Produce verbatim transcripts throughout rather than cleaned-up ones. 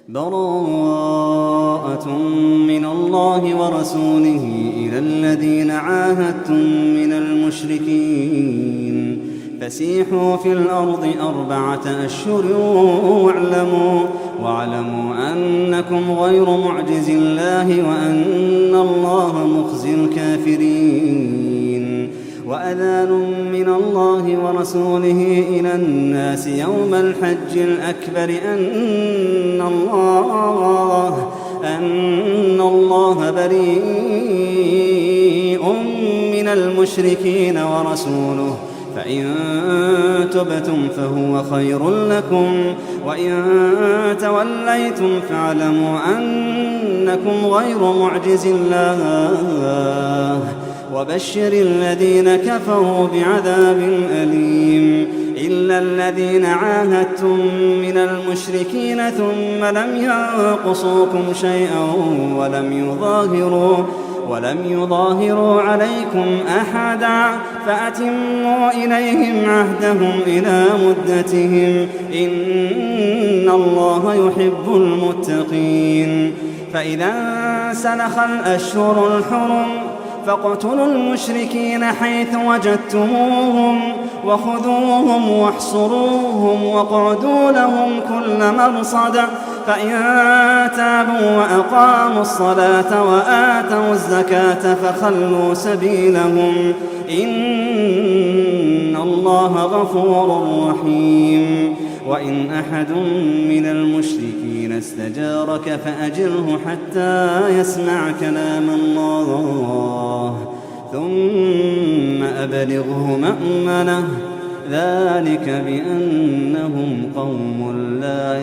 براءة من الله ورسوله إلى الذين عاهدتم من المشركين فسيحوا في الأرض أربعة أشهر واعلموا, واعلموا أنكم غير معجز الله وأن الله مخزي الكافرين. وأذان من الله ورسوله إلى الناس يوم الحج الأكبر أن الله, أن الله بريء من المشركين ورسوله فإن تبتم فهو خير لكم وإن توليتم فاعلموا أنكم غير معجز الله وبشر الذين كفروا بعذاب أليم. إلا الذين عاهدتم من المشركين ثم لم ينقصوكم شيئا ولم يظاهروا ولم يظاهروا عليكم أحدا فأتموا إليهم عهدهم إلى مدتهم إن الله يحب المتقين. فإذا انسلخ الأشهر الحرم فاقتلوا المشركين حيث وجدتموهم وخذوهم واحصروهم واقعدوا لهم كل مرصد فإن تابوا وأقاموا الصلاة وآتوا الزكاة فخلوا سبيلهم إن الله غفور رحيم. وإن أحد من المشركين استجارك فأجره حتى يسمع كلام الله ثم أبلغه مأمنه ذلك بأنهم قوم لا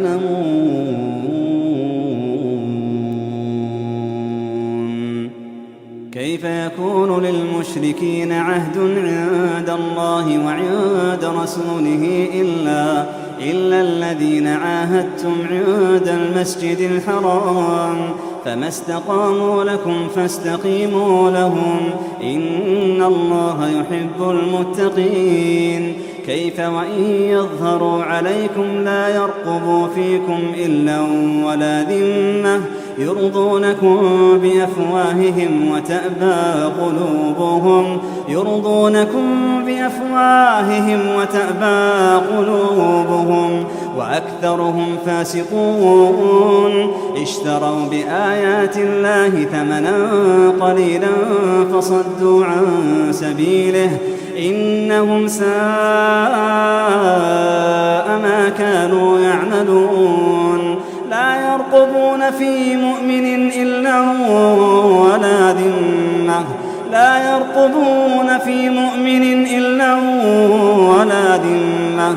يعلمون. كيف يكون للمشركين عهد عند الله وعند رسوله إلا, إلا الذين عاهدتم عند المسجد الحرام فما استقاموا لكم فاستقيموا لهم إن الله يحب المتقين. كيف وإن يظهروا عليكم لا يرقبوا فيكم إلا ولا ذمة يرضونكم بأفواههم وتأبى قلوبهم يرضونكم بأفواههم وتأبى قلوبهم وأكثرهم فاسقون. اشتروا بآيات الله ثمنا قليلا فصدوا عن سبيله إنهم ساء ما كانوا يعملون. لا يرقبون في مؤمن إلا ولا ذمة لا يرقبون في مؤمن إلا ولا ذمة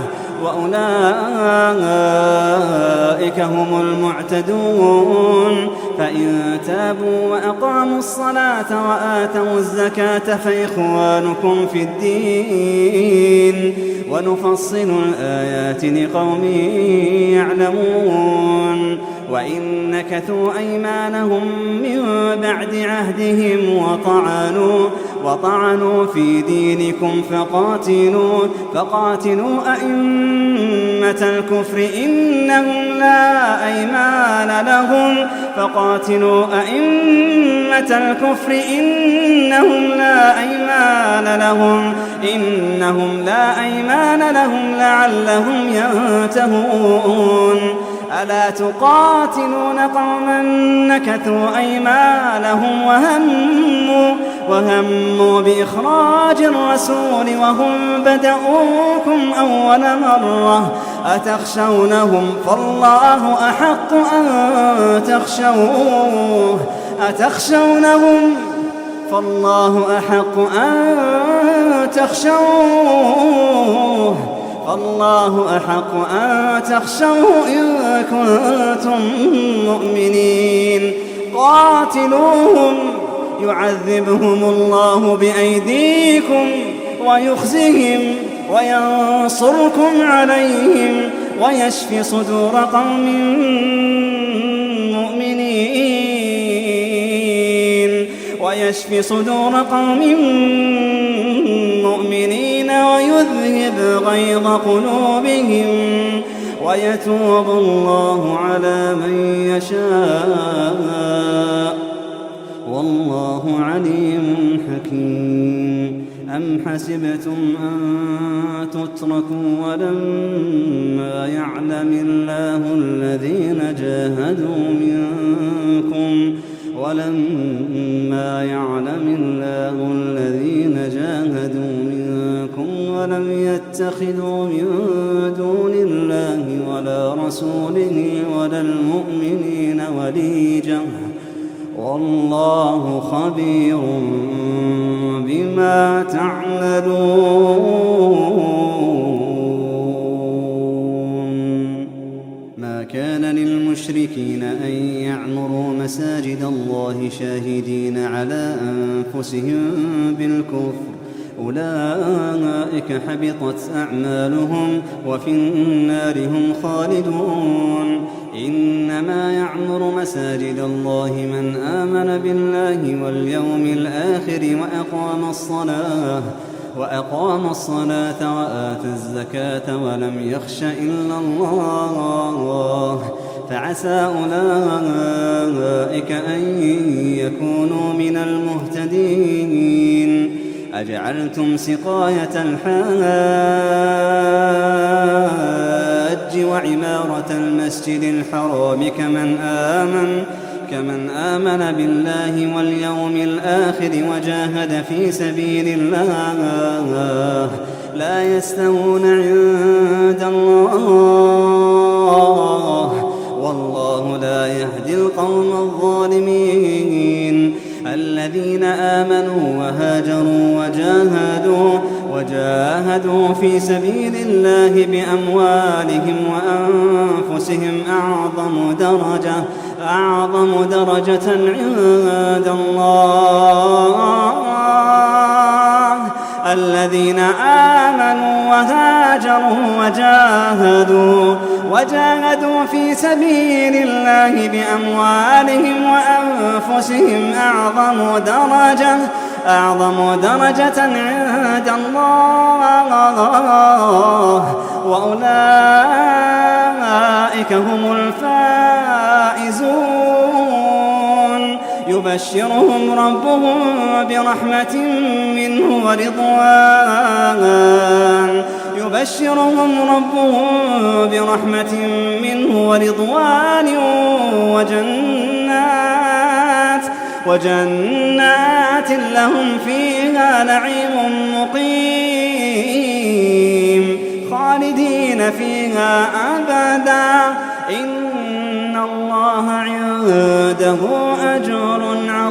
وأولئك هم المعتدون. فإن تابوا وأقاموا الصلاة وآتوا الزكاة فإخوانكم في الدين ونفصل الآيات لقوم يعلمون. وإن نكثوا أيمانهم من بعد عهدهم وطعنوا, وطعنوا في دينكم فقاتلوا, فقاتلوا أئمة الكفر إنهم لا أيمان لهم فقاتلوا أئمة الكفر إنهم لا أيمان لهم إنهم لا أيمان لهم لعلهم ينتهون. ألا تقاتلون قوما نكثوا أيمانهم وهموا, وهموا بإخراج الرسول وهم بدؤوكم أول مرة أتخشونهم فالله أحق أن تخشوه أتخشونهم فالله أحق أن تخشوه فالله أحق أن تخشوه إن كنتم مؤمنين. قاتلوهم يعذبهم الله بأيديكم ويخزهم وينصركم عليهم ويشفي صدور قوم مؤمنين ويشفي صدور قوم مؤمنين ويذهب غيظ قلوبهم ويتوب الله على من يشاء والله عليم حكيم. أم حسبتم أن تتركوا ولما يعلم الله الذين جاهدوا منكم ولما يعلم الله الذين جاهدوا منكم ولم يتخذوا من دون الله ولا رسوله ولا المؤمنين وليجا والله خبير بما تعملون. ما كان للمشركين أن يعمروا مساجد الله شاهدين على أنفسهم بالكفر أولئك حبطت أعمالهم وفي النار هم خالدون. إنما يعمر مساجد الله من آمن بالله واليوم الآخر وأقام الصلاة وأقام الصلاة وآتى الزكاة ولم يخش إلا الله فعسى أولئك أن يكونوا من المهتدين. أجعلتم سقاية الحاج وعمارة المسجد الحرام كمن آمن كمن آمن بالله واليوم الآخر وجاهد في سبيل الله لا يستوون عند الله والله لا يهدي القوم الظالمين. الذين آمنوا وهاجروا وجاهدوا وجاهدوا في سبيل الله بأموالهم وأنفسهم أعظم درجة أعظم درجة عند الله الذين آمنوا وهاجروا وجاهدوا وجاهدوا في سبيل الله بأموالهم وأنفسهم أعظم درجة أعظم درجة عند الله وأولئك هم الفائزون. يبشرهم ربهم برحمة منه ورضوان يبشرهم ربهم برحمة منه ورضوان وجنات وجنات لهم فيها نعيم مقيم خالدين فيها أبدا إن الله عنده أجر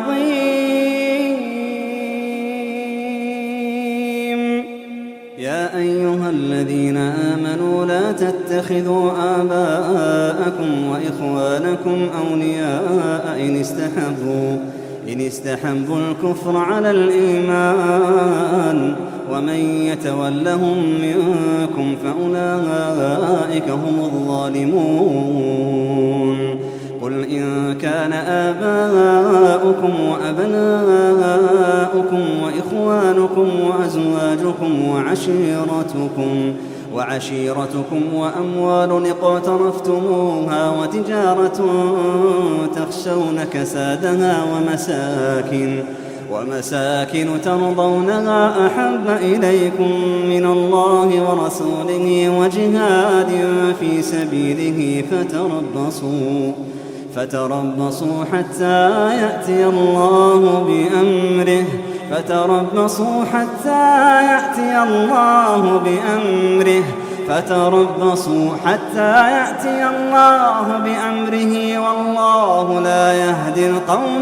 عظيم. يا أيها الذين آمنوا لا تتخذوا آباءكم وإخوانكم أولياء إن استحبوا إن استحبوا الكفر على الإيمان ومن يتولهم منكم فأولئك هم الظالمون. قل إن كان آباؤكم وأبناؤكم وإخوانكم وأزواجكم وعشيرتكم وعشيرتكم وأموال اقترفتموها وتجارة تخشون كسادها ومساكن ومساكن ترضونها أحب إليكم من الله ورسوله وجهاد في سبيله فتربصوا فتربصوا حتى يأتي الله بأمره فتربصوا حتى يأتي الله بأمره فتربصوا حتى يأتي الله بأمره والله لا يهدي القوم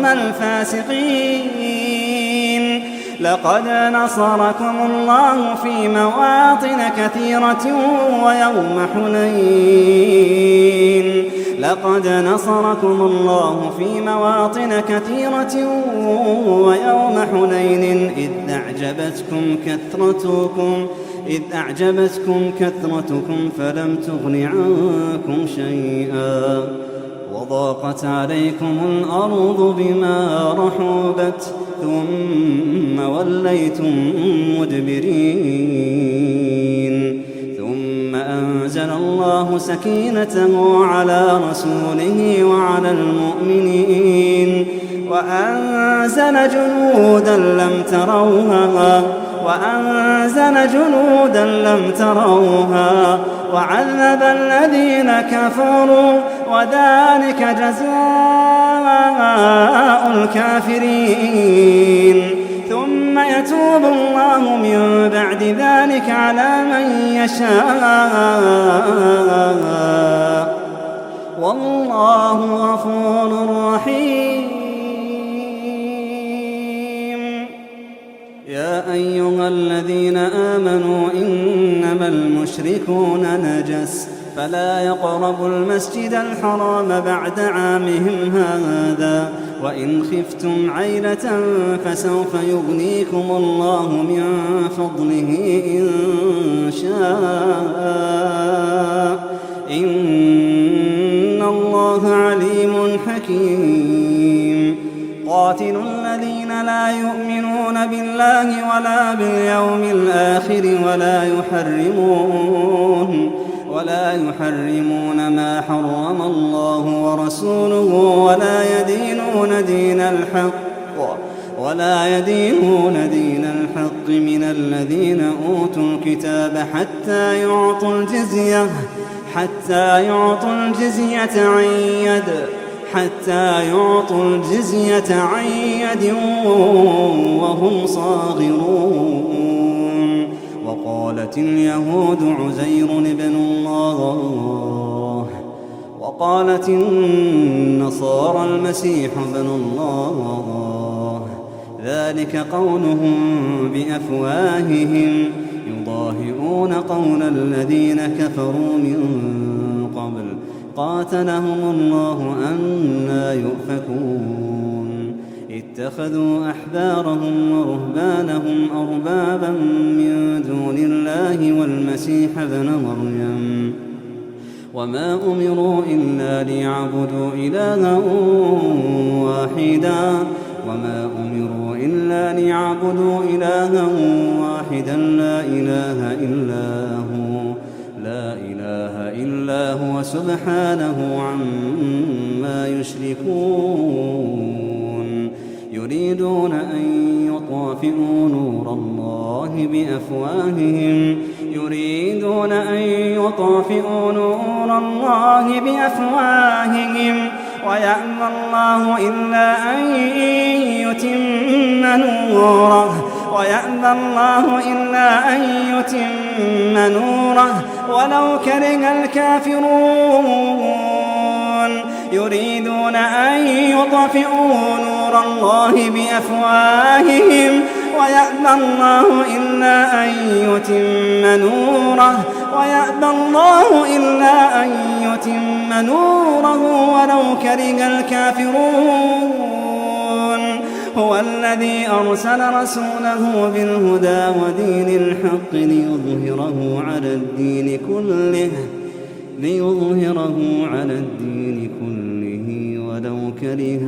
الفاسقين. لقد نصركم الله في مواطن كثيرة ويوم حنين لقد نصركم الله في مواطن كثيرة ويوم حنين إذ أعجبتكم كثرتكم إذ أعجبتكم كثرتكم فلم تغن عنكم شيئا وضاقت عليكم الأرض بما رحبت ثم وليتم مدبرين ثم أنزل الله سكينته على رسوله وعلى المؤمنين وأنزل جنودا لم تروها وأنزل جنودا لم تروها وعذب الذين كفروا وذلك جزاء الكافرين ثم يتوب الله من بعد ذلك على من يشاء والله غفور رحيم. يا أيها الذين آمنوا إنما المشركون نجس فلا يقربوا المسجد الحرام بعد عامهم هذا وإن خفتم عيلة فسوف يغنيكم الله من فضله إن شاء إن الله عليم حكيم. قاتلوا الذين لا يؤمنون بالله ولا باليوم الآخر ولا يحرمون ولا يحرمون ما حرم الله ورسوله ولا يدينون دين الحق ولا يدينون دين الحق من الذين أوتوا الكتاب حتى يعطوا الجزية حتى يعطوا الجزية عن يد حتى يعطوا الجزية عن يد وهم صاغرون. وقالت اليهود عزير ابن الله وقالت النصارى المسيح ابن الله ذلك قولهم بأفواههم يضاهئون قول الذين كفروا من قبل قاتلهم الله أنى يؤفكون. اتخذوا أحبارهم ورهبانهم أربابا من دون الله والمسيح ابن مريم وما أمروا إلا ليعبدوا إلها واحدا وما أمروا إلا ليعبدوا إلها واحدا لا إله إلا هو لا إله إلا هو سبحانه عما يشركون. يريدون أن يطفئوا نور الله بأفواههم يريدون أن يطفئوا نور الله بأفواههم ويأبى الله إلا أن يتم نوره ويأبى الله إلا أن يتم نوره ولو كره الكافرون. يريدون أن يطفئوا نور الله بأفواههم ويأبى الله إلا أن يتم نوره ويأبى الله إلا أن يتم نوره ولو كره الكافرون. هو الذي أرسل رسوله بالهدى ودين الحق ليظهره على الدين كله ليظهره على الدين كله ولو كره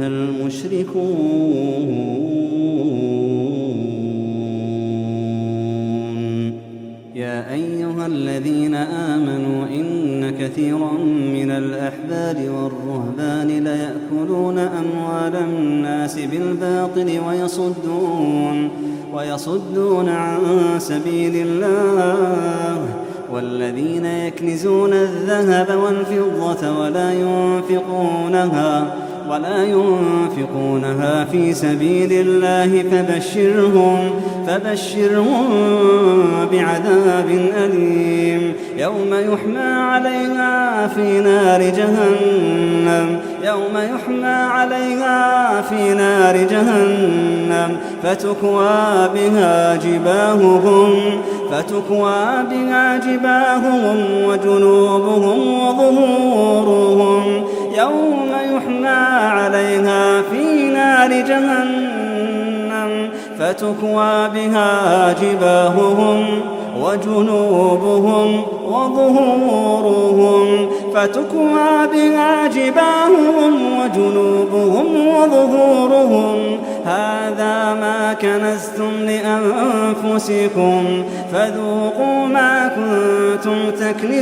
المشركون. يا أيها الذين آمنوا إن كثيرا من الأحبار والرهبان ليأكلون أموال الناس بالباطل ويصدون ويصدون عن سبيل الله والذين يكنزون الذهب والفضة ولا ينفقونها ولا ينفقونها في سبيل الله فبشرهم فبشرهم بعذاب أليم يوم يحمى عليها في نار جهنم يوم يحمى عليها في نار جهنم فتكوى بها جباههم فتكوى بها جباههم وجنوبهم وظهورهم يوم يحمى عليها في نار جهنم فتكوى بها جباههم وجنوبهم وظهورهم فتكوى بها جباههم وجنوبهم وظهورهم هذا ما كنزتم لأنفسكم فذوقوا ما كنتم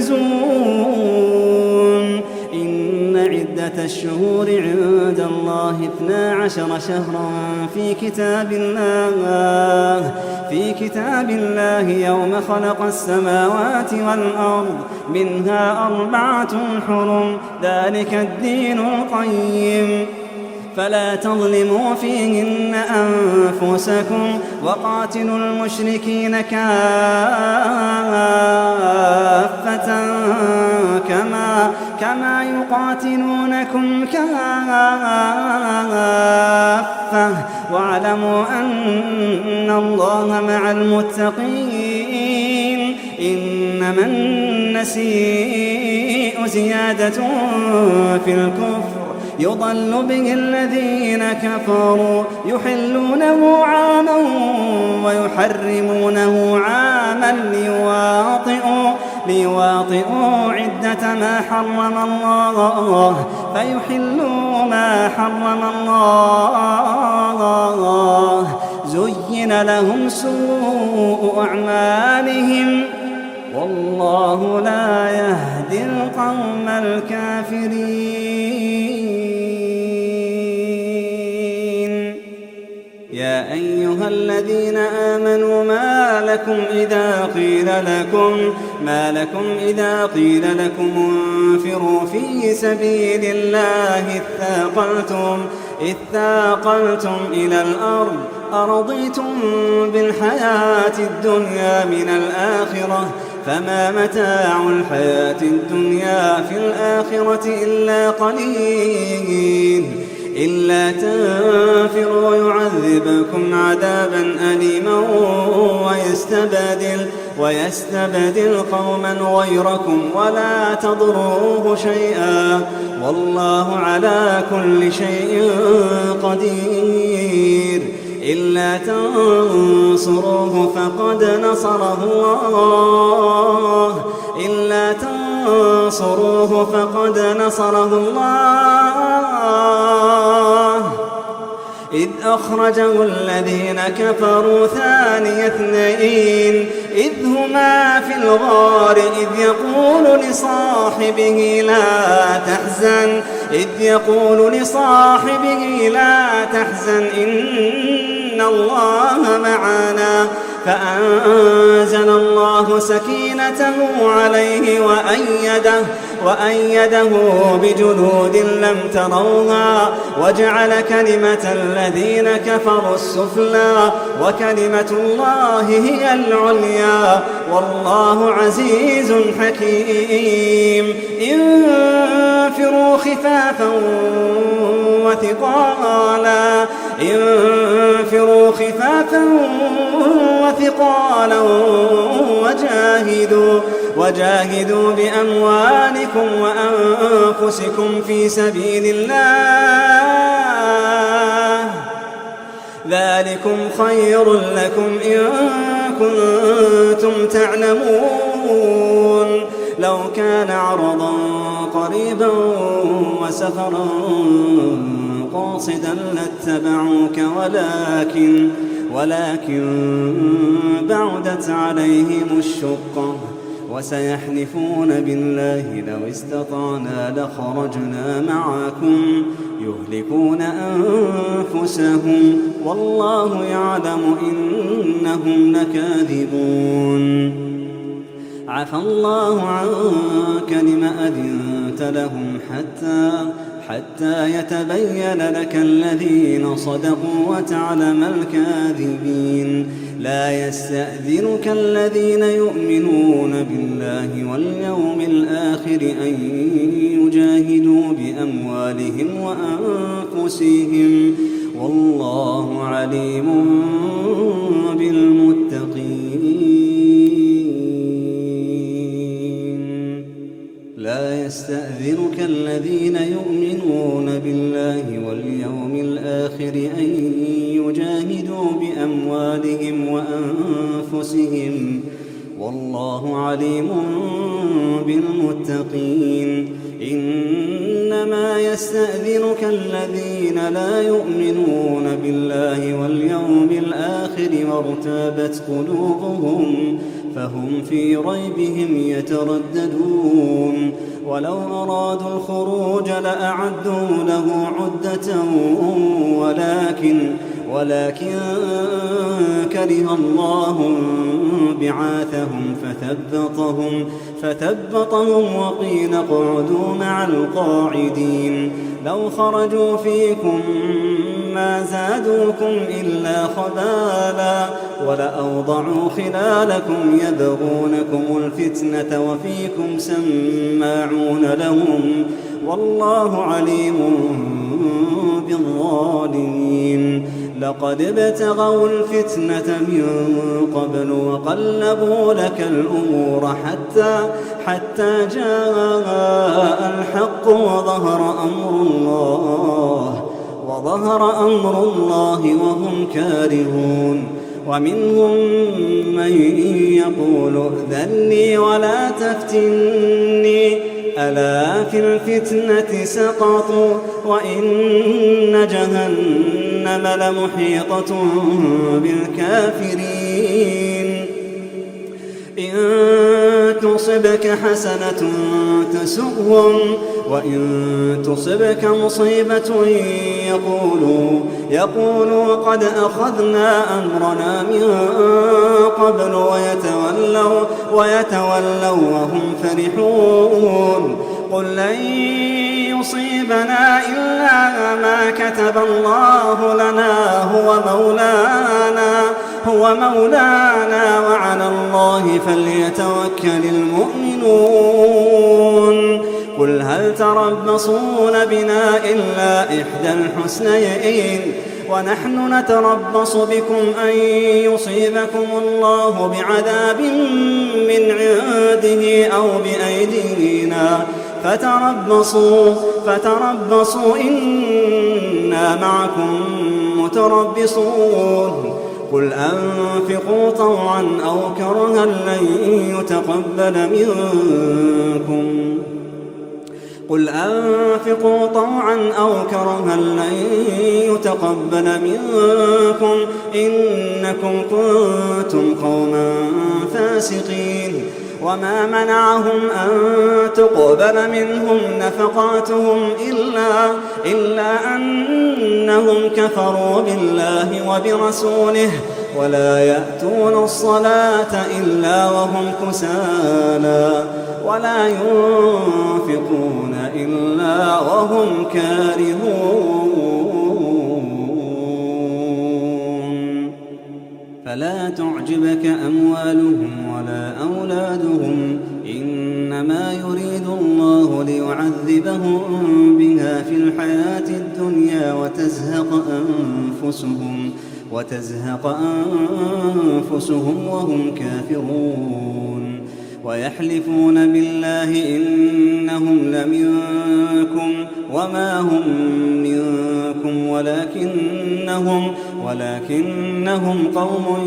تكنزون إن عدة الشهور عند الله اثنا عشر شهرا في كتاب الله في كتاب الله يوم خلق السماوات والأرض منها أربعة حرم ذلك الدين القيم فلا تظلموا فيهن أنفسكم وقاتلوا المشركين كافة كما كما يقاتلونكم كافة واعلموا أن الله مع المتقين إنما النسيء زيادة في الكفر يضل به الذين كفروا يحلونه عاما ويحرمونه عاما ليواطئوا, ليواطئوا عدة ما حرم الله فيحلوا ما حرم الله زين لهم سوء أعمالهم والله لا يهدي القوم الكافرين. يا أيها الذين آمنوا ما لكم إذا قيل لكم ما لكم إذا قيل لكم انفروا في سبيل الله اثاقلتم اثاقلتم إلى الأرض أرضيتم بالحياة الدنيا من الآخرة فما متاع الحياة الدنيا في الآخرة إلا قليل إلا تنفروا يعذبكم عذابا أليما ويستبدل, ويستبدل قوما غيركم ولا تضروه شيئا والله على كل شيء قدير. إلا تنصروه فقد نصره الله إلا تنصروه فقد نصره الله إذ أخرجه الذين كفروا ثاني اثنين إذ هما في الغار إذ يقول لصاحبه لا تحزن إذ يقول لصاحبه لا تحزن إن الله معنا فأنزل الله سكينته عليه وأيده وأيده بجنود لم تروها وجعل كلمة الذين كفروا السفلى وكلمة الله هي العليا والله عزيز حكيم. انفروا خفافا وثقالا انفروا خفافا وثقالا وجاهدوا وجاهدوا بأموالكم وأنفسكم في سبيل الله ذلكم خير لكم إن كنتم تعلمون. لو كان عرضا قريبا وسفرا قاصدا لاتبعوك ولكن ولكن بعدت عليهم الشقة وسيحلفون بالله لو استطعنا لخرجنا معكم يهلكون أنفسهم والله يعلم إنهم لكاذبون. عفى الله عنك لم أذنت لهم حتى حتى يتبين لك الذين صدقوا وتعلم الكاذبين. لا يستأذنك الذين يؤمنون بالله واليوم الآخر أن يجاهدوا بأموالهم وأنفسهم والله عليم بالمتقين. لا يستأذنك الذين يؤمنون بالله واليوم الآخر أن يجاهدوا بأموالهم وأنفسهم والله عليم بالمتقين. إنما يستأذنك الذين لا يؤمنون بالله واليوم الآخر وارتابت قلوبهم فهم في ريبهم يترددون. ولو أرادوا الخروج لأعدوا له عدة ولكن ولكن كره الله بعاثهم فثبطهم فثبطهم وقيل اقعدوا مع القاعدين. لو خرجوا فيكم ما زادوكم إلا خبالا ولأوضعوا خلالكم يبغونكم الفتنة وفيكم سماعون لهم والله عليم بالظالمين. لقد ابتغوا الفتنة من قبل وقلبوا لك الأمور حتى حتى جاء الحق وظهر أمر الله وظهر أمر الله وهم كارهون. ومنهم من يقول ائذن لي ولا تفتني ألا في الفتنة سقطوا وإن جهنم لمحيطة بالكافرين. إن تصبك حسنة تسؤهم وإن تصبك مصيبة يقولوا يقولوا قد أخذنا أمرنا من قبل ويتولوا ويتولوا وهم فرحون. قل لن يصيبنا إلا ما كتب الله لنا هو مولانا هو مولانا وعلى الله فليتوكل المؤمنون. قل هل تربصون بنا إلا إحدى الحسنيين ونحن نتربص بكم أن يصيبكم الله بعذاب من عنده أو بأيدينا فتربصوا فتربصوا إنا معكم متربصون. قل أنفقوا طوعا أو كرها لن يتقبل منكم قل أنفقوا طوعا أو كرها لن يتقبل منكم إنكم كنتم قوما فاسقين. وما منعهم أن تقبل منهم نفقاتهم إلا, إلا أنهم كفروا بالله وبرسوله ولا يأتون الصلاة إلا وهم كسالى ولا ينفقون إلا وهم كارهون. فلا تعجبك أموالهم ولا أولادهم إنما يريد الله ليعذبهم بها في الحياة الدنيا وتزهق أنفسهم وتزهق أنفسهم وهم كافرون. ويحلفون بالله إنهم لمنكم وما هم منكم ولكنهم ولكنهم قوم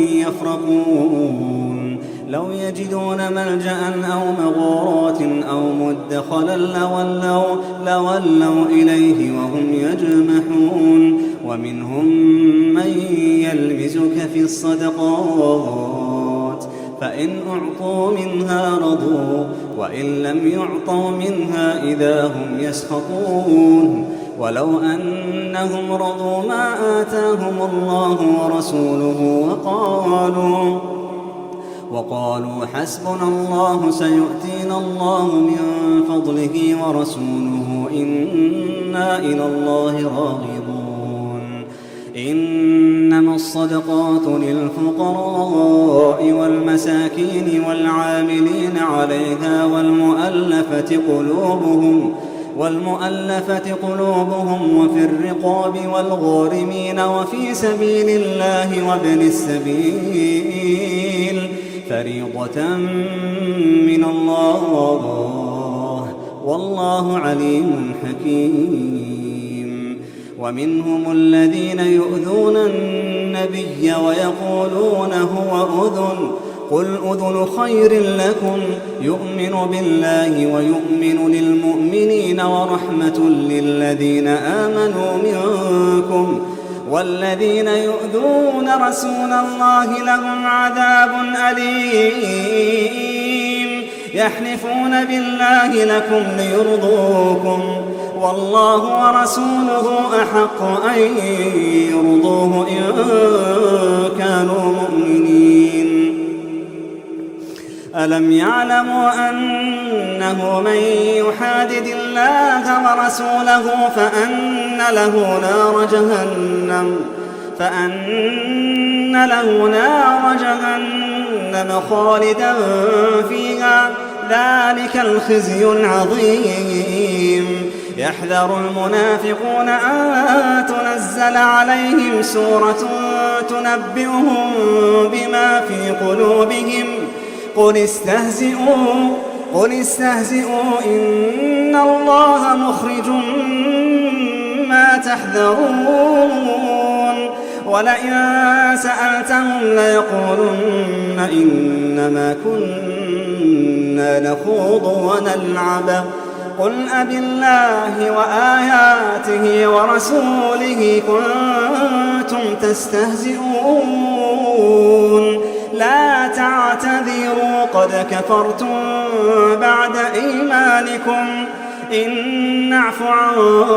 يفرقون. لو يجدون ملجأ أو مغارات أو مدخلا لولوا, لولوا إليه وهم يجمحون. ومنهم من يلمزك في الصدقات فإن أعطوا منها رضوا وإن لم يعطوا منها إذا هم يسخطون. ولو أنهم رضوا ما آتاهم الله ورسوله وقالوا وقالوا حسبنا الله سيؤتينا الله من فضله ورسوله إنا إلى الله راغبون. إنما الصدقات للفقراء والمساكين والعاملين عليها والمؤلفة قلوبهم والمؤلفة قلوبهم وفي الرقاب والغارمين وفي سبيل الله وابن السبيل فريضة من الله والله عليم حكيم. ومنهم الذين يؤذون النبي ويقولون هو أذن قل أذن خير لكم يؤمن بالله ويؤمن للمؤمنين ورحمة للذين آمنوا منكم والذين يؤذون رسول الله لهم عذاب أليم يحلفون بالله لكم ليرضوكم والله ورسوله أحق أن يرضوه إن كانوا مؤمنين ألم يعلموا أنه من يحادد الله ورسوله فأن له نار جهنم فأن له نار جهنم خالدا فيها ذلك الخزي العظيم يحذر المنافقون أن تنزل عليهم سورة تنبئهم بما في قلوبهم قل استهزئوا قل استهزئوا إن الله مخرج ما تحذرون ولئن سألتهم ليقولن إنما كنا نخوض ونلعب قل أبالله وآياته ورسوله كنتم تستهزئون لا تعتذروا قد كفرتم بعد إيمانكم إن نعف عن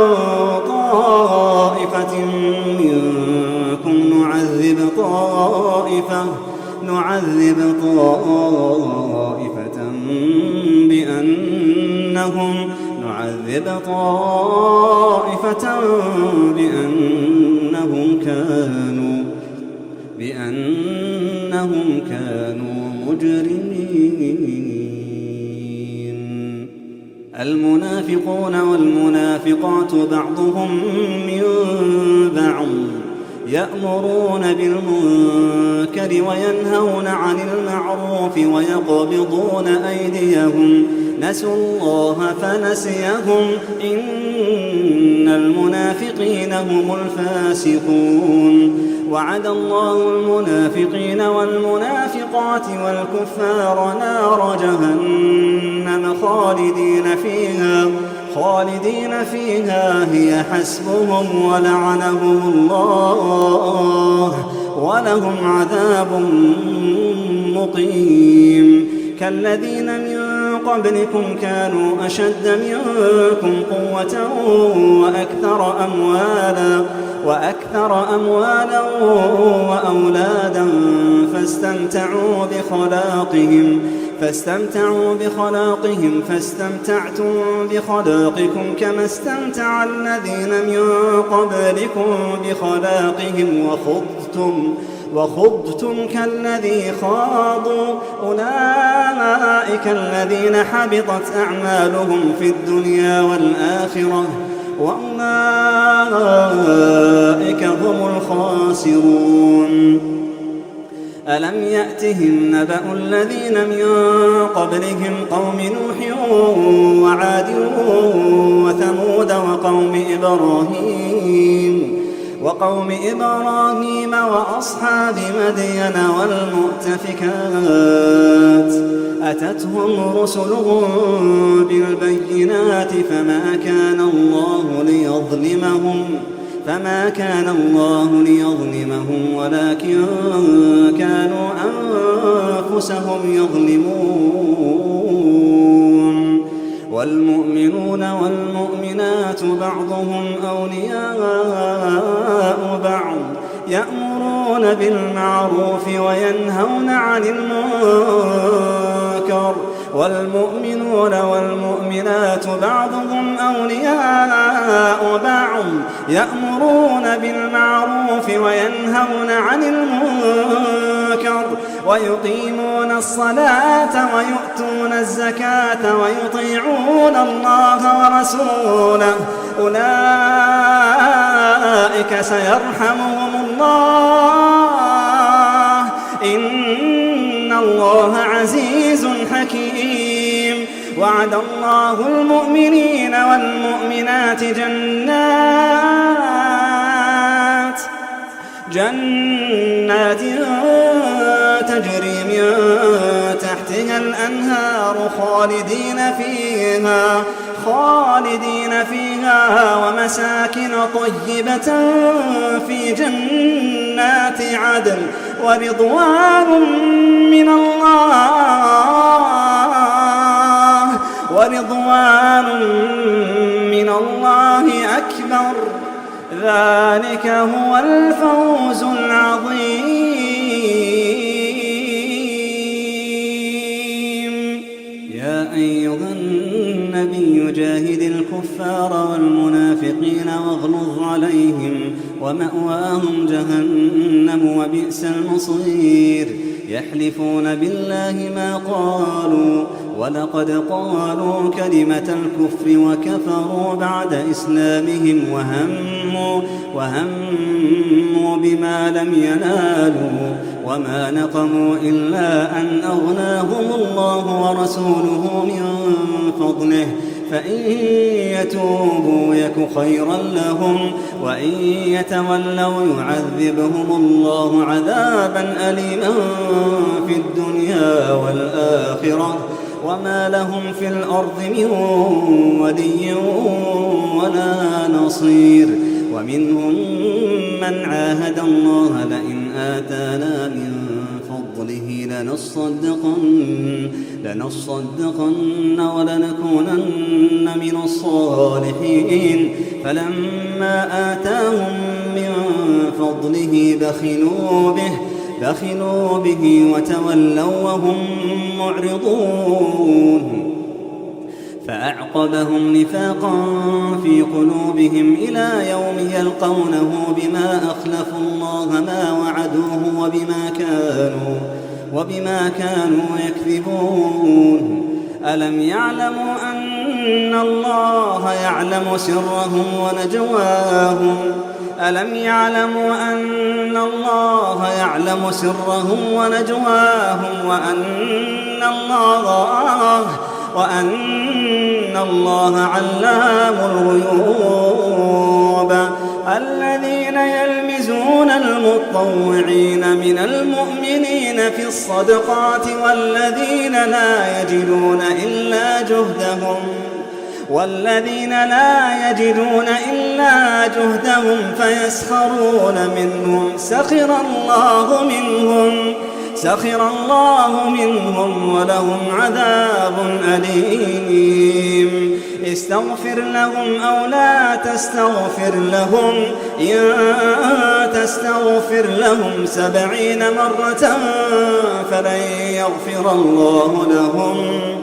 طائفة منكم نعذب طائفة نعذب طائفة بأنهم نعذب طائفة بأنهم كانوا بأنهم كانوا مجرمين المنافقون والمنافقات بعضهم من بعض يأمرون بالمنكر وينهون عن المعروف ويقبضون أيديهم نسوا الله فنسيهم إن المنافقين هم الفاسقون وعد الله المنافقين والمنافقات والكفار نار جهنم خالدين فيها خالدين فيها هي حسبهم ولعنهم الله ولهم عذاب مقيم كالذين من قبلكم كانوا أشد منكم قوة وأكثر أموالا وأكثر أموالا وأولادا فاستمتعوا بخلاقهم فاستمتعوا بخلاقهم فاستمتعتم بخلاقكم كما استمتع الذين من قبلكم بخلاقهم وخضتم وخضتم كالذي خاضوا أولئك الذين حبطت أعمالهم في الدنيا والآخرة وأولئك هم الخاسرون ألم يأتهم نبأ الذين من قبلهم قوم نوح وعاد وثمود وقوم إبراهيم وقوم إبراهيم وأصحاب مدين والمؤتفكات أتتهم رسلهم بالبينات فما كان الله ليظلمهم فما كان الله ليظلمهم ولكن كانوا أنفسهم يظلمون والمؤمنون والمؤمنات بعضهم أولياء بعض يأمرون بالمعروف وينهون عن المنكر والمؤمنون والمؤمنات بعضهم أولياء بعض يأمرون بالمعروف وينهون عن المنكر ويقيمون الصلاة ويؤتون الزكاة ويطيعون الله ورسوله أولئك سيرحمهم الله إن الله عزيز حكيم وعد الله المؤمنين والمؤمنات جنات جنات تجري من تحتها الأنهار خالدين فيها خالدين فيها ومساكن طيبة في جنات عدن ورضوان من الله ورضوان من الله أكبر ذلك هو الفوز العظيم. يا أيها النبي جاهد الكفار والمنافقين واغلظ عليهم ومأواهم جهنم وبئس المصير. يحلفون بالله ما قالوا ولقد قالوا كلمة الكفر وكفروا بعد إسلامهم وهموا, وهموا بما لم ينالوا وما نقموا إلا أن أغناهم الله ورسوله من فضله فإن يتوبوا يك خيرا لهم وإن يتولوا يعذبهم الله عذابا أليما في الدنيا والآخرة وما لهم في الأرض من ولي ولا نصير. ومنهم من عاهد الله لئن آتانا من فضله لنصدقن, لنصدقن ولنكونن من الصالحين فلما آتاهم من فضله بخلوا به بخلوا به وتولوا وهم معرضون. فأعقبهم نفاقا في قلوبهم إلى يوم يلقونه بما أخلفوا الله ما وعدوه وبما كانوا, وبما كانوا يكذبون. ألم يعلموا أن الله يعلم سرهم ونجواهم ألم يعلموا أن الله يعلم سرهم ونجواهم وأن الله وأن الله علام الغيوب. الذين يلمزون المطوعين من المؤمنين في الصدقات والذين لا يجدون إلا جهدهم والذين لا يجدون إلا جهدهم فيسخرون منهم سخر الله منهم سخر الله منهم ولهم عذاب أليم. استغفر لهم أو لا تستغفر لهم إن تستغفر لهم سبعين مرة فلن يغفر الله لهم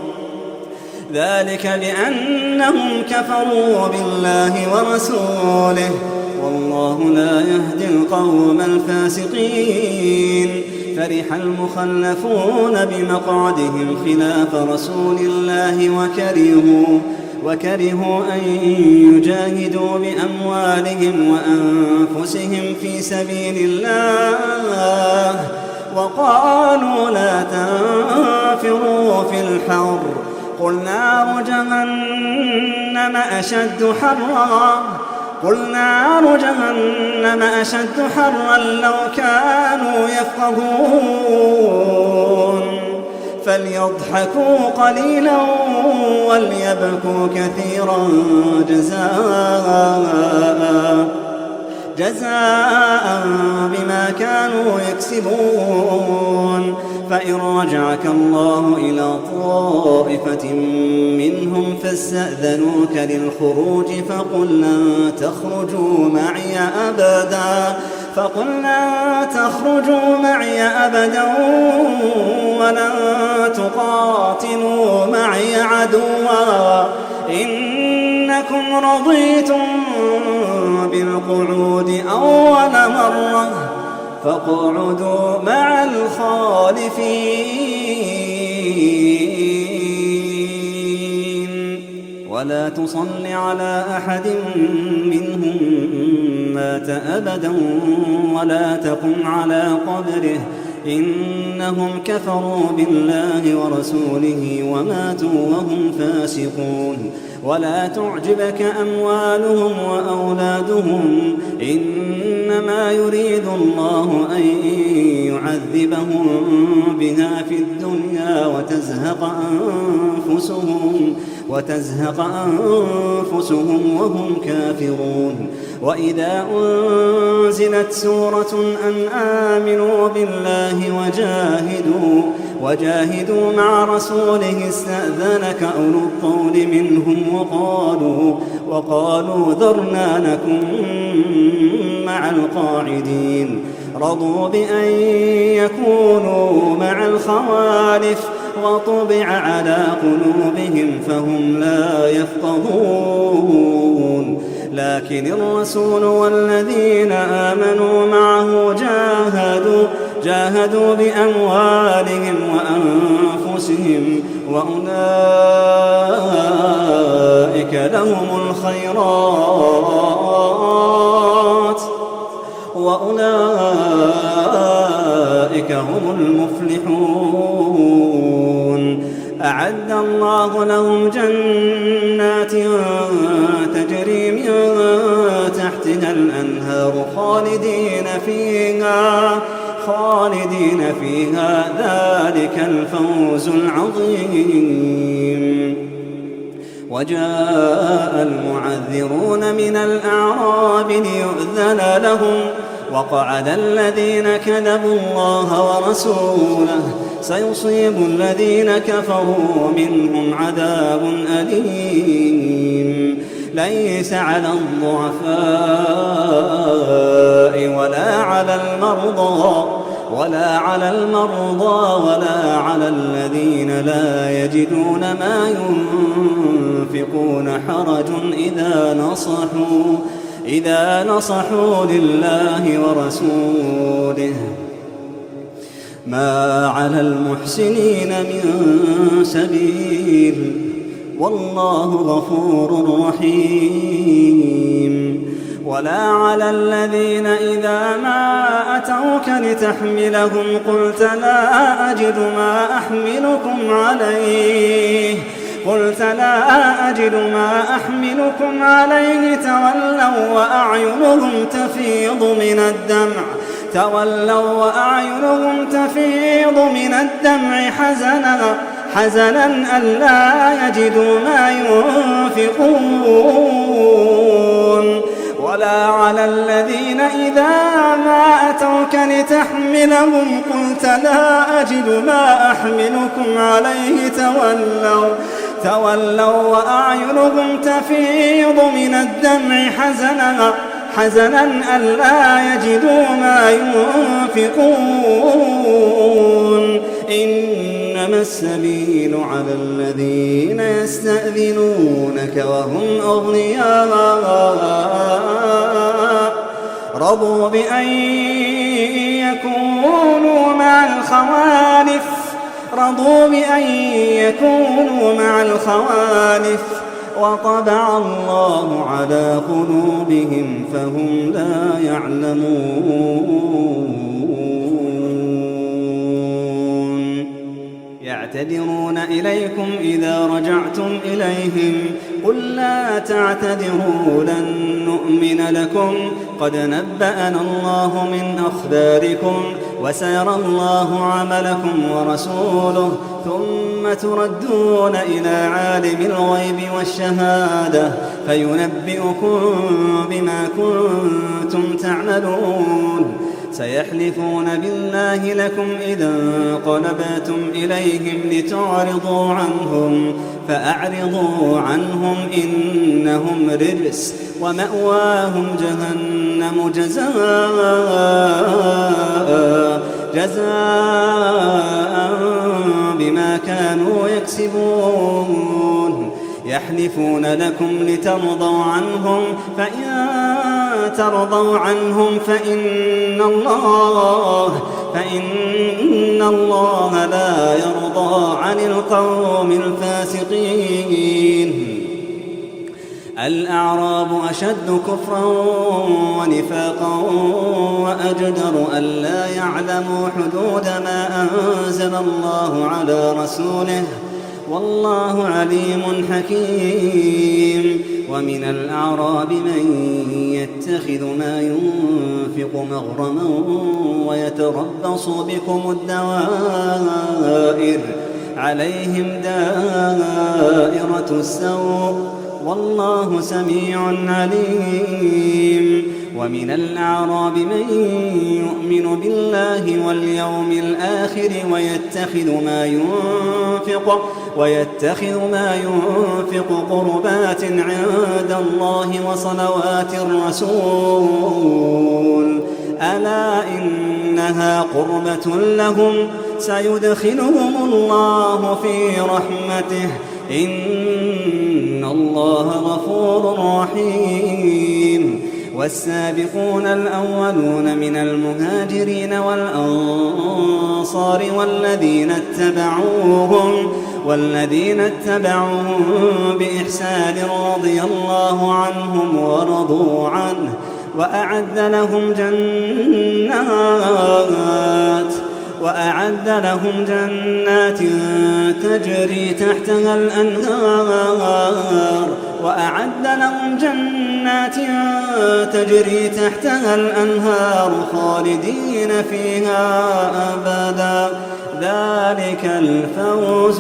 ذلك بأنهم كفروا بالله ورسوله والله لا يهدي القوم الفاسقين. فرح المخلفون بمقعدهم خلاف رسول الله وكرهوا, وكرهوا أن يجاهدوا بأموالهم وأنفسهم في سبيل الله وقالوا لا تنفروا في الحر قل نار جهنم أشد حرا قل نار جهنم أشد حرا لو كانوا يفقهون فليضحكوا قليلا وليبكوا كثيرا جزاء جزاء بما كانوا يكسبون. فإن رجعك الله إلى طائفة منهم فاستأذنوك للخروج فقل لن تخرجوا معي أبدا فقل لن تخرجوا معي أبدا ولن تقاتلوا معي عدوا إنكم رضيتم بالقعود أول مرة فاقعدوا مع الخالفين ولا تصل على أحد منهم مات أبدا ولا تقم على قبره إنهم كفروا بالله ورسوله وماتوا وهم فاسقون. ولا تعجبك أموالهم وأولادهم إنما يريد الله أن يعذبهم بها في الدنيا وتزهق أنفسهم وتزهق أنفسهم وهم كافرون وإذا أنزلت سورة أن آمنوا بالله وجاهدوا وجاهدوا مع رسوله استأذنك أولو الطول منهم وقالوا, وقالوا ذرنا نكن مع القاعدين رضوا بأن يكونوا مع الخوالف وطبع على قلوبهم فهم لا يفقهون لكن الرسول والذين آمنوا معه جاهدوا جاهدوا بأموالهم وأنفسهم وأولئك لهم الخيرات وأولئك هم المفلحون أعد الله لهم جنات تجري من تحتها الأنهار خالدين فيها خالدين فيها ذلك الفوز العظيم وجاء المعذرون من الأعراب ليؤذن لهم وقعد الذين كذبوا الله ورسوله سيصيب الذين كفروا منهم عذاب أليم ليس على الضعفاء ولا على المرضى ولا على المرضى ولا على الذين لا يجدون ما ينفقون حرج إذا نصحوا إذا نصحوا لله ورسوله ما على المحسنين من سبيل والله غفور رحيم ولا على الذين إذا ما أتوك لتحملهم قلت لا أجد ما أحملكم عليه قلت لا أجد ما أحملكم عليه تولوا وأعينهم تفيض من الدمع تولوا وأعينهم تفيض من الدمع حزنا حزنا ألا يجدوا ما ينفقون ولا على الذين إذا ما أتوك لتحملهم قلت لا أجد ما أحملكم عليه تولوا تولوا وأعينهم تفيض من الدمع حزنا حزنا ألا يجدوا ما ينفقون إنما السبيل على الذين يستأذنونك وهم أغنياء رضوا بأن يكونوا مع الخوالف رضوا بأن يكونوا مع الخوالف وطبع الله على قلوبهم فهم لا يعلمون يعتذرون إليكم إذا رجعتم إليهم قل لا تعتذروا لن نؤمن لكم قد نبأنا الله من أخباركم وسيرى الله عملكم ورسوله ثم تردون إلى عالم الغيب والشهادة فينبئكم بما كنتم تعملون سيحلفون بالله لكم إذا انقلبتم إليهم لتعرضوا عنهم فأعرضوا عنهم إنهم رجس ومأواهم جهنم جزاء جزاء بما كانوا يكسبون يحلفون لكم لترضوا عنهم فإن ترضوا عنهم فإن الله فإن الله لا يرضى عن القوم الفاسقين الأعراب أشد كفرا ونفاقا وأجدر ألا يعلموا حدود ما أنزل الله على رسوله والله عليم حكيم. ومن الأعراب من يتخذ ما ينفق مغرما ويتربص بكم الدوائر عليهم دائرة السوء والله سميع عليم. ومن الأعراب من يؤمن بالله واليوم الآخر ويتخذ ما ينفق ويتخذ ما ينفق قربات عند الله وصلوات الرسول ألا إنها قربة لهم سيدخلهم الله في رحمته إن الله غفور رحيم. والسابقون الأولون من المهاجرين والأنصار والذين اتبعوهم والذين اتبعوهم بإحسان رضي الله عنهم ورضوا عنه وأعد لهم جنات وأعد لهم جنات تجري تحتها الأنهار وأعد لهم جنات تجري تحتها الأنهار خالدين فيها أبدا ذلك الفوز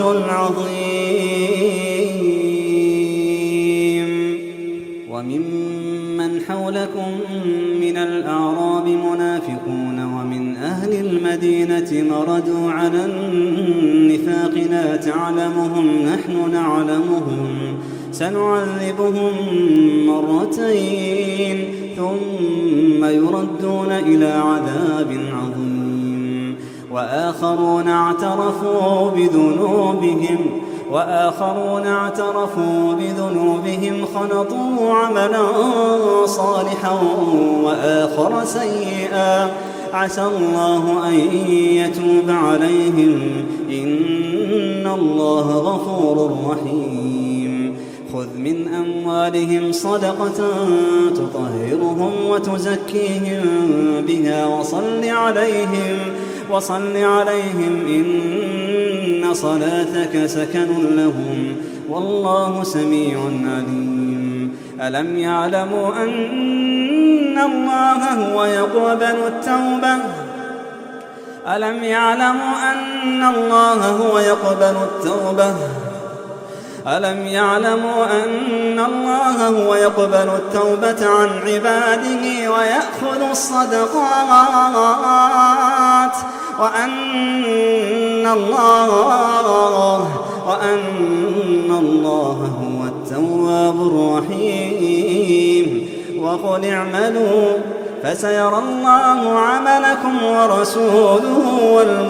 العظيم. وممن حولكم من الأعراب منافقون ومن أهل المدينة مردوا على النفاق لا تعلمهم نحن نعلمهم سنعذبهم مرتين ثم يردون إلى عذاب عظيم. وآخرون اعترفوا بذنوبهم وآخرون اعترفوا بذنوبهم خلطوا عملا صالحا وآخر سيئا عسى الله أن يتوب عليهم إن الله غفور رحيم. خذ من أموالهم صدقة تطهرهم وتزكيهم بها وصل عليهم وصل عليهم إن صلاتك سكن لهم والله سميع عليم. ألم يعلموا أن الله هو يقبل التوبة ألم يعلموا أن الله هو يقبل التوبة ألم يعلموا أن الله هو يقبل التوبة عن عباده ويأخذ الصدقات وأن الله وأن الله هو التواب الرحيم. وقل اعملوا فسيرى الله عملكم ورسوله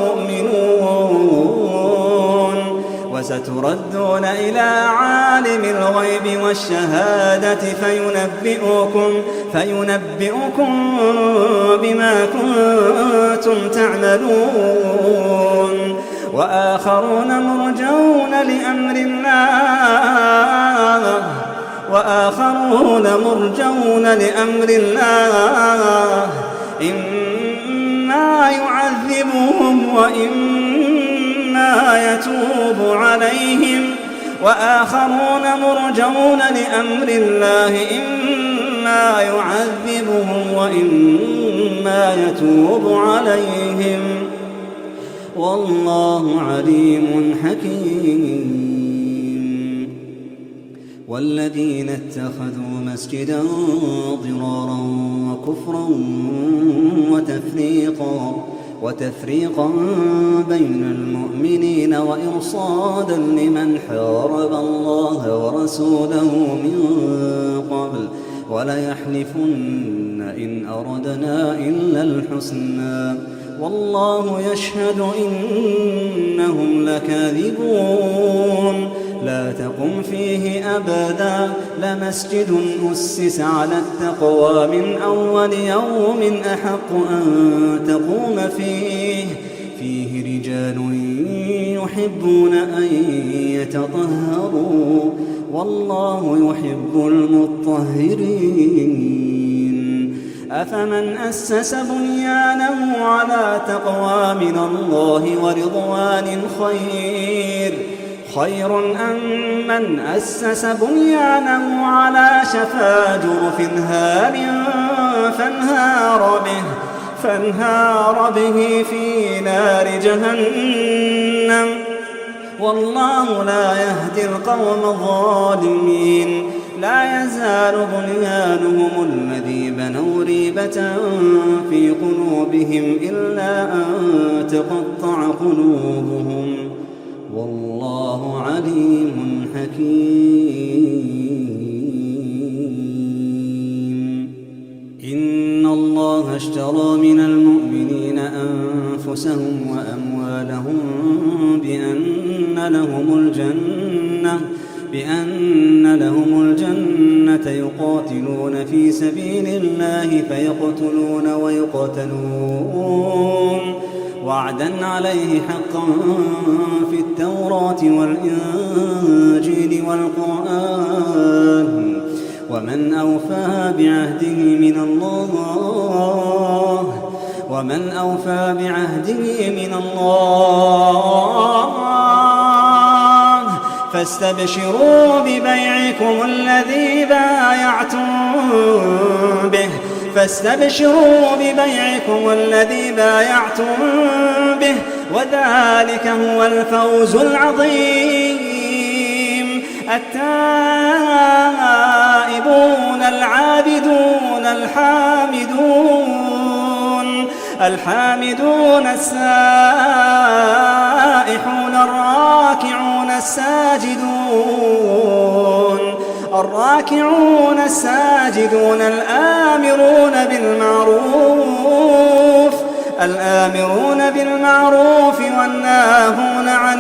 والمؤمنون وستردون إلى عالم الغيب والشهادة فينبئكم, فينبئكم بما كنتم تعملون. وآخرون مرجون لأمر الله وآخرون مرجون لأمر الله إما يعذبهم وإما يتوب عليهم وآخرون مرجون لأمر الله إما يعذبهم وإما يتوب عليهم والله عليم حكيم. والذين اتخذوا مسجدا ضرارا وكفرا وتفريقا وتفريقا بين المؤمنين وإرصادا لمن حارب الله ورسوله من قبل وليحلفن إن أردنا إلا الحسنى والله يشهد إنهم لكاذبون. لا تقم فيه أبدا لمسجد أسس على التقوى من أول يوم أحق أن تقوم فيه فيه رجال يحبون أن يتطهروا والله يحب المطهرين. أفمن أسس بنيانه على تقوى من الله ورضوان خير خير أم من أسس بنيانه على شفا جرف هار فانهار به, فانهار به في نار جهنم والله لا يهدي القوم الظالمين. لا يزال بنيانهم الذي بنوا ريبة في قلوبهم إلا أن تقطع قلوبهم والله عليم حكيم. إن الله اشترى من المؤمنين أنفسهم وأموالهم بأن لهم الجنة بأن لهم الجنة يقاتلون في سبيل الله فيقتلون ويقتلون وعدا عليه حقا في التوراة والإنجيل والقرآن ومن أوفى بعهده من الله ومن أوفى بعهده من الله فاستبشروا ببيعكم الذي بايعتم به فاستبشروا ببيعكم الذي بايعتم به وذلك هو الفوز العظيم. التائبون العابدون الحامدون الحامدون السائحون الراكعون الساجدون الراكعون الساجدون الآمرون بالمعروف الآمرون بالمعروف والناهون عن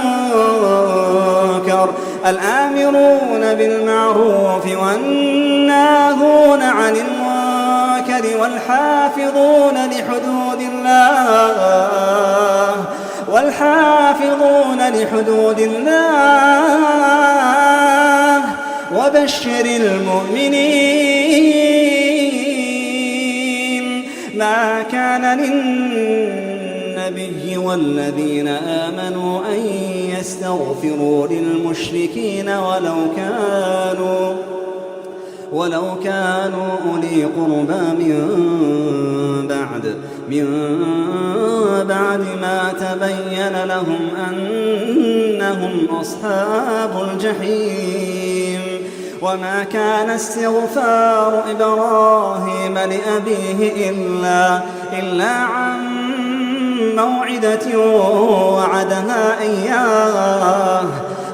المنكر الآمرون بالمعروف والناهون عن المنكر والحافظون لحدود الله والحافظون لحدود الله وبشر المؤمنين. ما كان للنبي والذين آمنوا أن يستغفروا للمشركين ولو كانوا ولو كانوا أولي قربى من بعد من بعد ما تبين لهم أنهم أصحاب الجحيم. وما كان استغفار إبراهيم لأبيه إلا, إلا عن موعدة وعدها إياه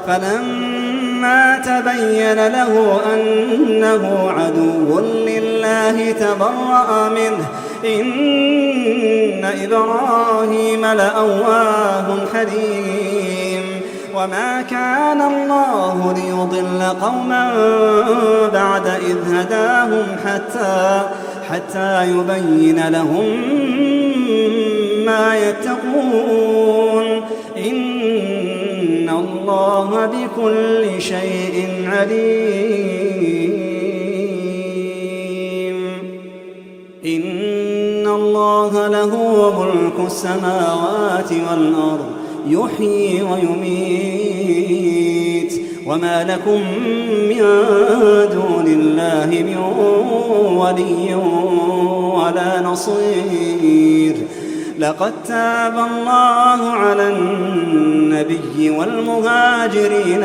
فلما تبين له أنه عدو لله تبرأ منه إن إبراهيم لأواه حليم. وما كان الله ليضل قوما بعد إذ هداهم حتى, حتى يبين لهم ما يتقون إن الله بكل شيء عليم. إن الله له ملك السماوات والأرض يحيي ويميت وما لكم من دون الله من ولي ولا نصير. لقد تاب الله على النبي والمهاجرين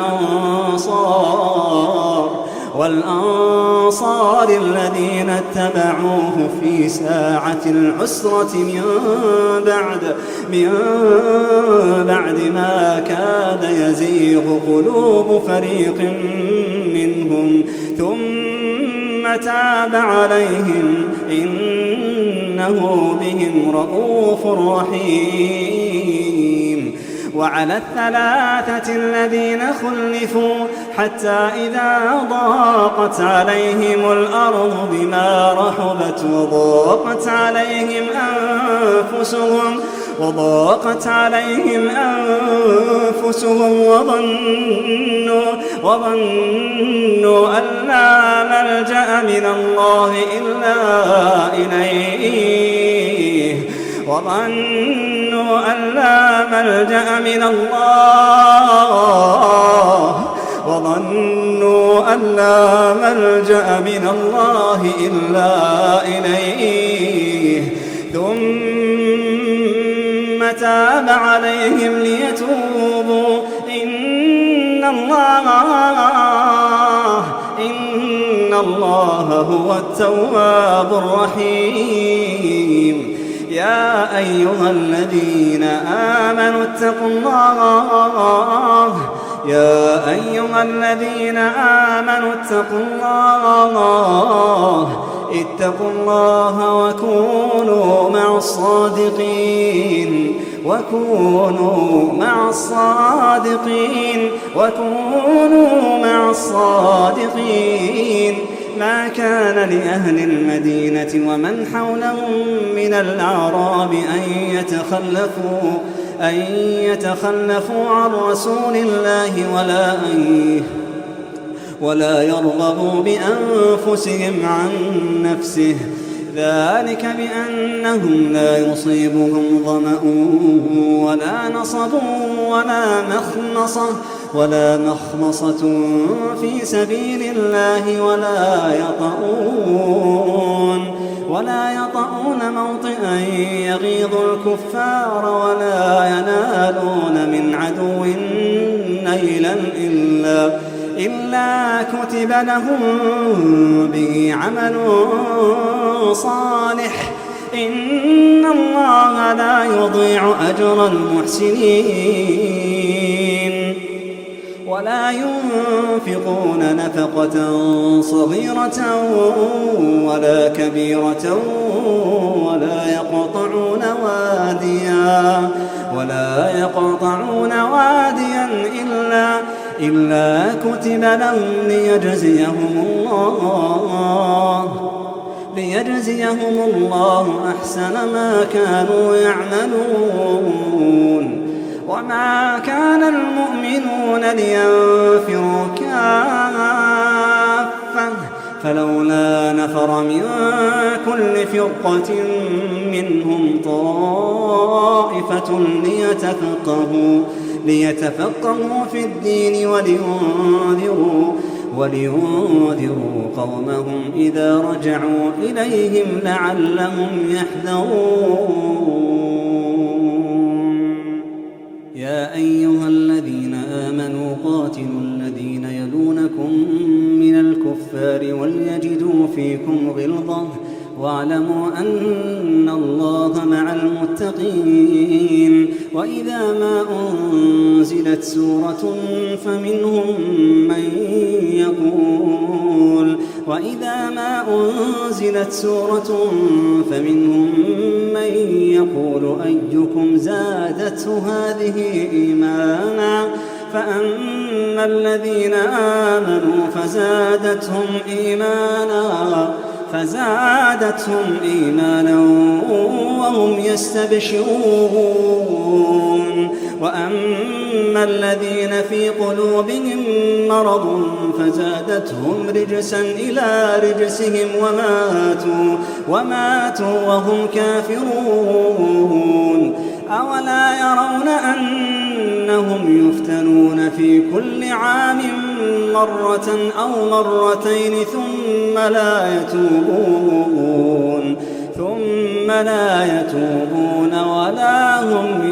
والأنصار والأنصار الذين اتبعوه في ساعة العسرة من بعد من بعد ما كاد يزيغ قلوب فريق منهم ثم تاب عليهم إنه بهم رءوف رحيم. وعلى الثلاثة الذين خلفوا حتى إذا ضاقت عليهم الأرض بما رحبت وضاقت عليهم أنفسهم وضاقت عليهم أنفسهم وظنوا وظنوا أن لا ملجأ من الله إلا إليه وظنوا أن لا ملجأ من الله وظنوا أن لا ملجأ من الله إلا إليه ثم تاب عليهم ليتوبوا إن الله إن الله هو التواب الرحيم. يا أيها الذين آمنوا اتقوا الله يا أيها الذين آمنوا اتقوا الله اتقوا الله وكونوا مع الصادقين وكونوا مع الصادقين وكونوا مع الصادقين ما كان لأهل المدينة ومن حولهم من الأعراب أن يتخلفوا أن يتخلفوا عن رسول الله ولا أن ولا يرغبوا بأنفسهم عن نفسه ذلك بأنهم لا يصيبهم ظمأ ولا نصب ولا مخمصة ولا مخمصة في سبيل الله ولا يطؤون ولا يطؤون موطئا يغيظ الكفار ولا ينالون من عدو نيلا إلا إلا كتب لهم به عمل صالح إن الله لا يضيع أجر المحسنين. ولا ينفقون نفقة صغيرة ولا كبيرة ولا يقطعون واديا ولا يقطعون واديا إلا إلا كتب لهم ليجزيهم الله ليجزيهم الله أحسن ما كانوا يعملون. وما كان المؤمنون لينفروا كافة فلولا نفر من كل فرقة منهم طائفة ليتفقهوا ليتفقهوا في الدين ولينذروا ولينذروا قومهم إذا رجعوا إليهم لعلهم يحذرون. يا أيها الذين آمنوا قاتلوا الذين يلونكم من الكفار وليجدوا فيكم غلظة واعلموا أن الله مع المتقين. وإذا ما أنزلت سورة فمنهم من يقول وإذا ما أنزلت سورة فمنهم من يقول أيكم زادته هذه إيمانا فأما الذين آمنوا فزادتهم إيمانا فزادتهم إيمانا وهم يستبشرون. وأما الذين في قلوبهم مرض فزادتهم رجسا إلى رجسهم وماتوا وماتوا وهم كافرون. أولا يرون أنهم يفتنون في كل عام مرة أو مرتين ثم لا يتوبون ثم لا يتوبون ولا هم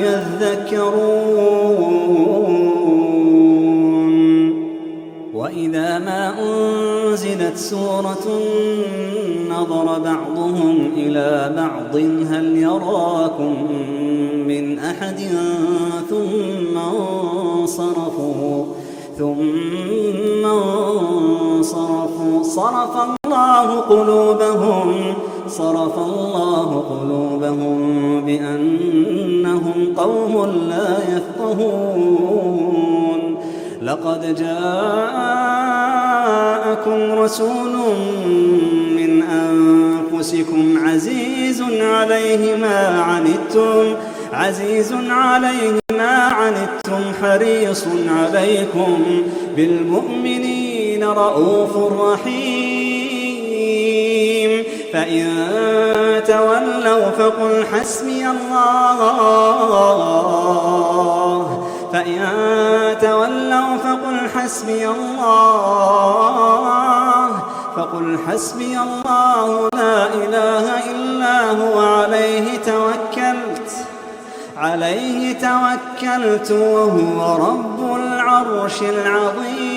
يذكرون. وإذا ما أنزلت سورة نظر بعضهم إلى بعض هل يراكم من أحد ثم انصرفوا ثم انصرفوا صرف الله قلوبهم صرف الله قلوبهم بأنهم قوم لا يفقهون. لقد جاءكم رسول من أنفسكم عزيز عليه ما عنتم عزيز عليه ما عنتم حريص عليكم بالمؤمنين رؤوف رحيم. فإن تولوا فقل حسبي الله فإن تولوا فقل حسبي الله فقل حسبي الله لا إله إلا هو عليه توكلت عليه توكلت وهو رب العرش العظيم.